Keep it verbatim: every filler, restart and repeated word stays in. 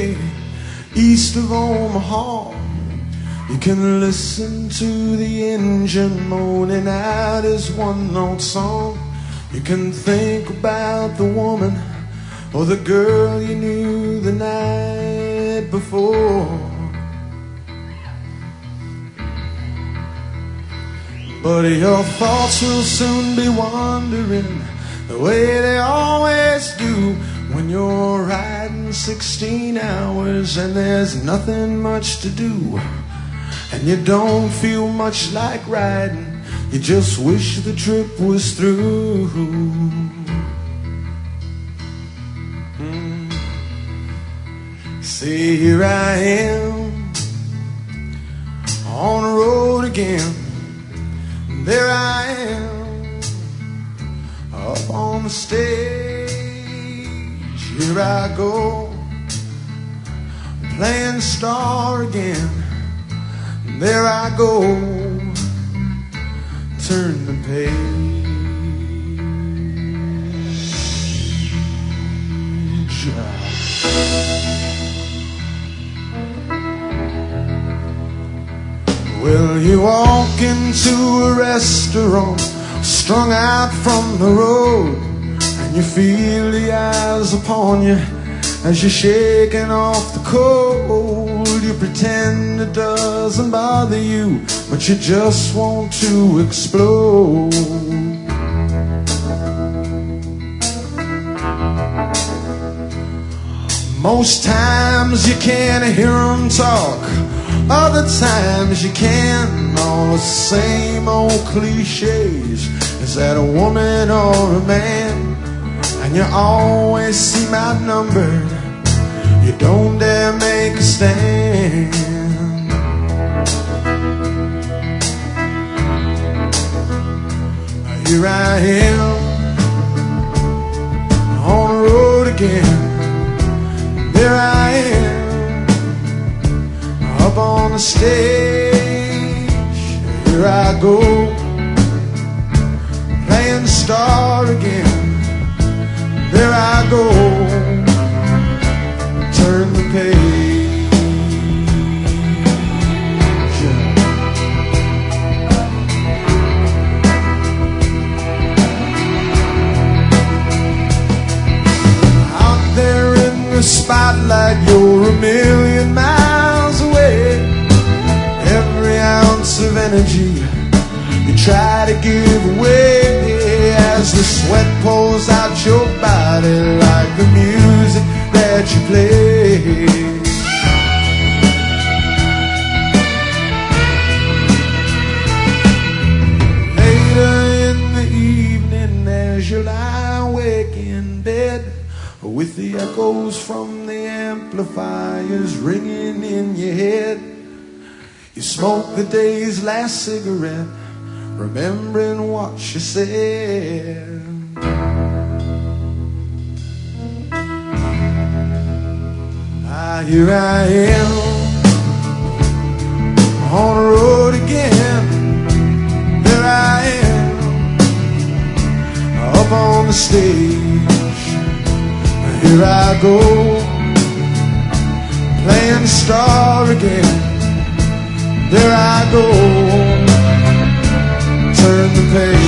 way east of Omaha. You can listen to the engine moaning out his one-note song. You can think about the woman or the girl you knew the night before. But your thoughts will soon be wandering the way they always do when you're riding sixteen hours and there's nothing much to do. And you don't feel much like riding, you just wish the trip was through. Mm. See, here I am on the road again. There I am up on the stage. Here I go playing star again. There I go, turn the page. Well, you walk into a restaurant, strung out from the road, and you feel the eyes upon you as you're shaking off the cold. You pretend it doesn't bother you, but you just want to explode. Most times you can't hear them talk, other times you can. All the same old cliches. Is that a woman or a man? And you always seem outnumbered, you don't dare make a stand. Here I am on the road again. There I am up on the stage. Here I go playing star again. There I go, turn the page. Out there in the spotlight, you're a million miles away. Every ounce of energy you try to give away as the sweat pours out your body like the music that you play. Later in the evening as you lie awake in bed, with the echoes from the amplifiers ringing in your head, you smoke the day's last cigarette, remembering what you said. Ah, here I am on the road again. There I am up on the stage. Here I go playing star again. There I go, turn the page.